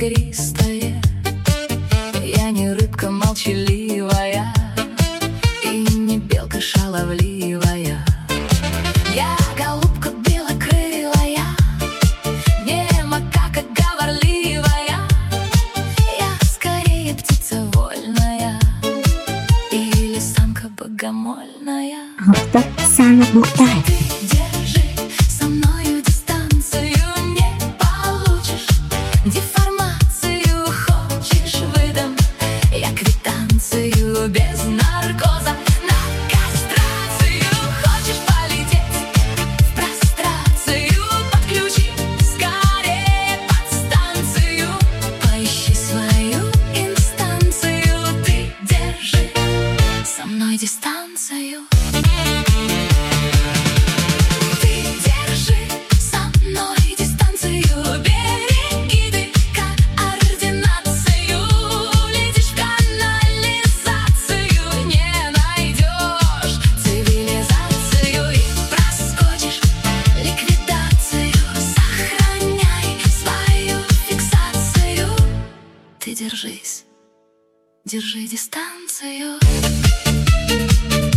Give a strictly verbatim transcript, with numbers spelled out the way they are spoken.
игристое. Я не рыбка молчаливая и не белка шаловливая. Я голубка белокрылая, не макака говорливая. Я скорее птица вольная или самка богомольная. Автор Саня Мухтаров. Ты держи со мною дистанцию, не получишь деформацию. Хочешь выдам я квитанцию без наркоза на кастрацию. Хочешь полететь в прострацию, подключи скорее подстанцию. Поищи свою инстанцию, ты держи со мной дистанцию. Ты держи со мной дистанцию, береги ты координацию. Летишь в канализацию, не найдешь цивилизацию и проскочишь ликвидацию. Сохраняй свою фиксацию. Ты держись, держи дистанцию.